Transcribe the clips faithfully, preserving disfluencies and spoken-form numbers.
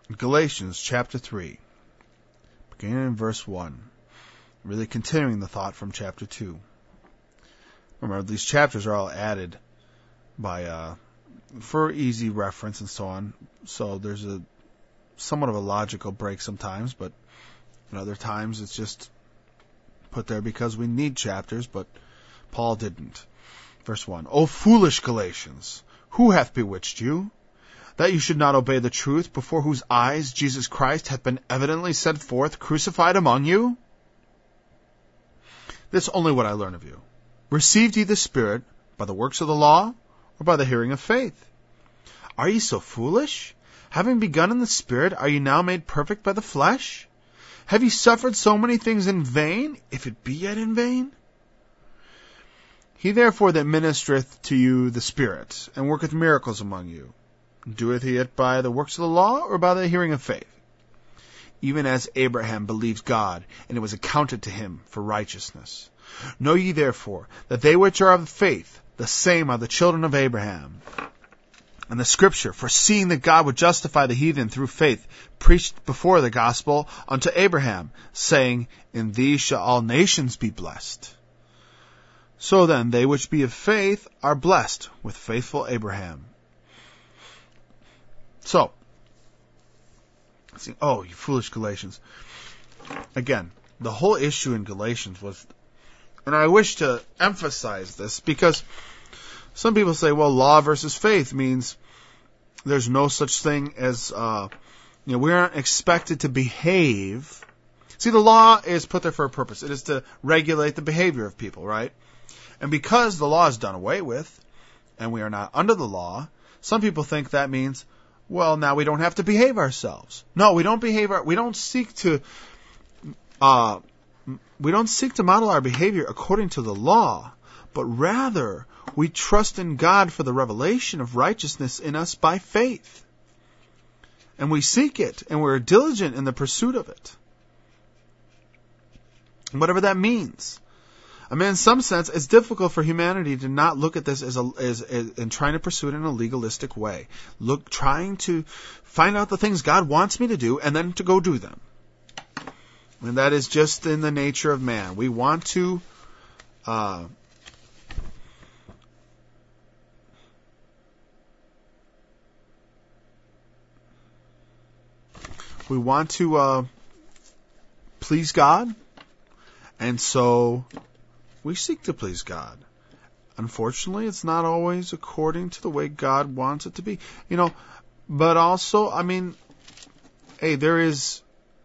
Galatians chapter three, beginning in verse one, really continuing the thought from chapter two. Remember, these chapters are all added by uh, for easy reference and so on. So there's a somewhat of a logical break sometimes, but at other times it's just put there because we need chapters, but Paul didn't. Verse one, O foolish Galatians, who hath bewitched you, that you should not obey the truth, before whose eyes Jesus Christ hath been evidently set forth, crucified among you? This only what I learn of you. Received ye the Spirit by the works of the law, or by the hearing of faith? Are ye so foolish? Having begun in the Spirit, are ye now made perfect by the flesh? Have ye suffered so many things in vain, if it be yet in vain? He therefore that ministereth to you the Spirit, and worketh miracles among you, doeth he it by the works of the law, or by the hearing of faith? Even as Abraham believed God, and it was accounted to him for righteousness. Know ye therefore that they which are of faith, the same are the children of Abraham. And the Scripture, foreseeing that God would justify the heathen through faith, preached before the gospel unto Abraham, saying, In thee shall all nations be blessed. So then, they which be of faith are blessed with faithful Abraham. So, see, oh, you foolish Galatians. Again, the whole issue in Galatians was, and I wish to emphasize this, because some people say, well, law versus faith means there's no such thing as, uh, you know, we aren't expected to behave. See, the law is put there for a purpose. It is to regulate the behavior of people, right? And because the law is done away with, and we are not under the law, some people think that means, well, now we don't have to behave ourselves. No, we don't behave our, we don't seek to, uh, we don't seek to model our behavior according to the law, but rather we trust in God for the revelation of righteousness in us by faith. And we seek it, and we're diligent in the pursuit of it. Whatever that means. I mean, in some sense, it's difficult for humanity to not look at this as a, as, as and trying to pursue it in a legalistic way. Look, trying to find out the things God wants me to do, and then to go do them. And that is just in the nature of man. We want to, uh, we want to uh, please God, and so we seek to please God. Unfortunately, it's not always according to the way God wants it to be. You know, but also, I mean, hey, there is,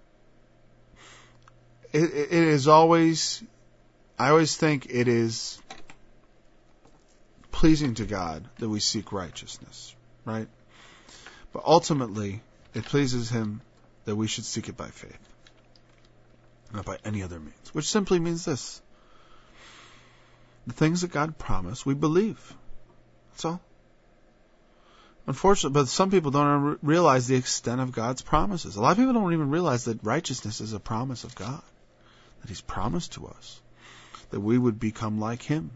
it, it is always, I always think it is pleasing to God that we seek righteousness, right? But ultimately, it pleases Him that we should seek it by faith, not by any other means, which simply means this. The things that God promised, we believe. That's all. Unfortunately, but some people don't realize the extent of God's promises. A lot of people don't even realize that righteousness is a promise of God, that He's promised to us, that we would become like Him.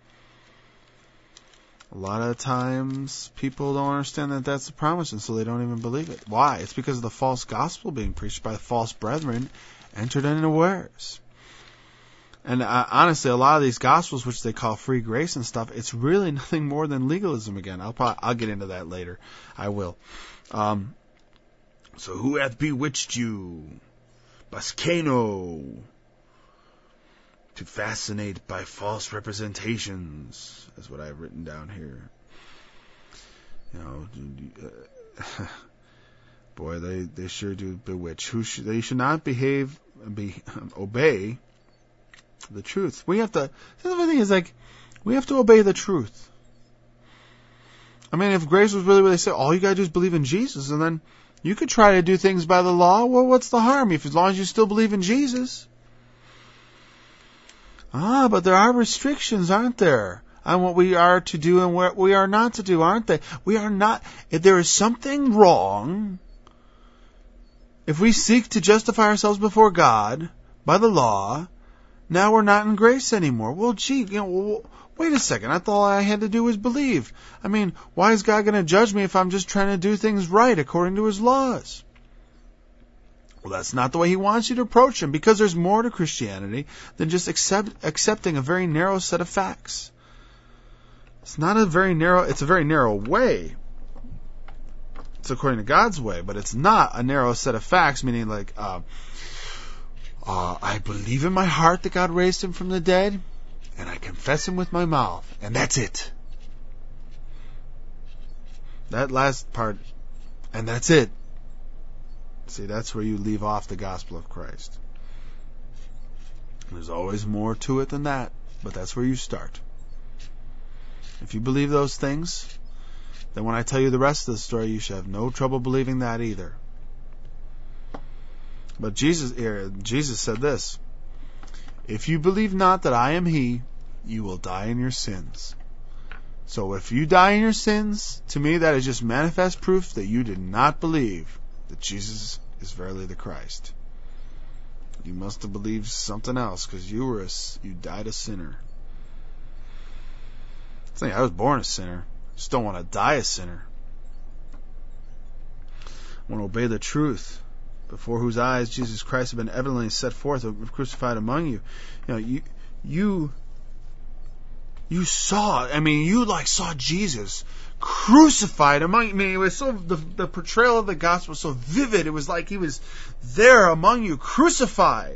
A lot of times, people don't understand that that's a promise, and so they don't even believe it. Why? It's because of the false gospel being preached by false brethren entered unawares. And uh, honestly, a lot of these gospels, which they call free grace and stuff, it's really nothing more than legalism again. I'll probably, I'll get into that later. I will. Um, so who hath bewitched you? Baskeno. To fascinate by false representations. That's what I've written down here. You know, uh, boy, they, they sure do bewitch. Who should, they should not behave, be, um, obey the truth. We have to, the other thing is like, we have to obey the truth. I mean, if grace was really what they say, all you gotta do is believe in Jesus, and then you could try to do things by the law. Well, what's the harm? If as long as you still believe in Jesus. Ah, but there are restrictions, aren't there, on what we are to do and what we are not to do, aren't they? We are not, if there is something wrong, if we seek to justify ourselves before God by the law, now we're not in grace anymore. Well, gee, you know, wait a second. I thought all I had to do was believe. I mean, why is God going to judge me if I'm just trying to do things right according to His laws? Well, that's not the way he wants you to approach him, because there's more to Christianity than just accept, accepting a very narrow set of facts. It's not a very narrow, it's a very narrow way. It's according to God's way, but it's not a narrow set of facts, meaning like, uh, uh, I believe in my heart that God raised him from the dead, and I confess him with my mouth, and that's it. That last part, and that's it. See, that's where you leave off the gospel of Christ. There's always more to it than that, but that's where you start. If you believe those things, then when I tell you the rest of the story, you should have no trouble believing that either. But Jesus, Jesus said this, if you believe not that I am he, you will die in your sins. So if you die in your sins, to me that is just manifest proof that you did not believe that Jesus is verily the Christ. You must have believed something else, because you were a, you died a sinner. I was born a sinner. I just don't want to die a sinner. I want to obey the truth, before whose eyes Jesus Christ had been evidently set forth and crucified among you. You know, you you you saw. I mean, you like saw Jesus crucified among you. I mean, it was so the, the portrayal of the gospel was so vivid. It was like he was there among you, crucified.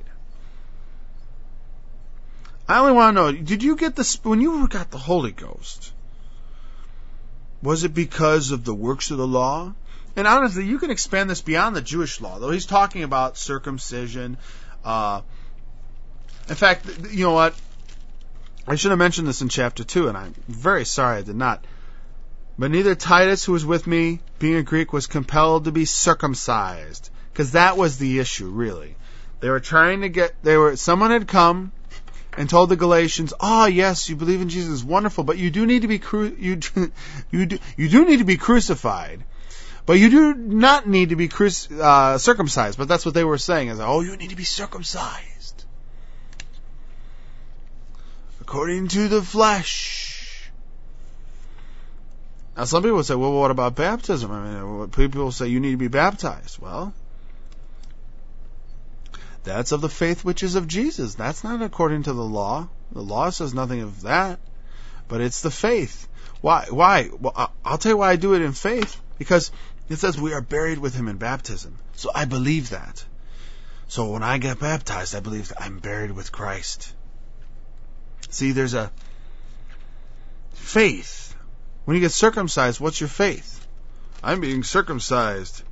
I only want to know, did you get this when you got the Holy Ghost? Was it because of the works of the law? And honestly, you can expand this beyond the Jewish law, though he's talking about circumcision. Uh, in fact, you know what? I should have mentioned this in chapter two, and I'm very sorry I did not. But neither Titus, who was with me, being a Greek, was compelled to be circumcised. Because that was the issue, really. They were trying to get, they were, someone had come and told the Galatians, "Oh yes, you believe in Jesus, wonderful, but you do need to be cru- you do, you do you do need to be crucified, but you do not need to be cru- uh, circumcised." But that's what they were saying, is, "Oh, you need to be circumcised according to the flesh." Now, some people say, "Well, what about baptism?" I mean, people will say you need to be baptized. Well, that's of the faith which is of Jesus. That's not according to the law. The law says nothing of that. But it's the faith. Why? Why? Well, I'll tell you why I do it in faith. Because it says we are buried with him in baptism. So I believe that. So when I get baptized, I believe that I'm buried with Christ. See, there's a faith. When you get circumcised, what's your faith? I'm being circumcised.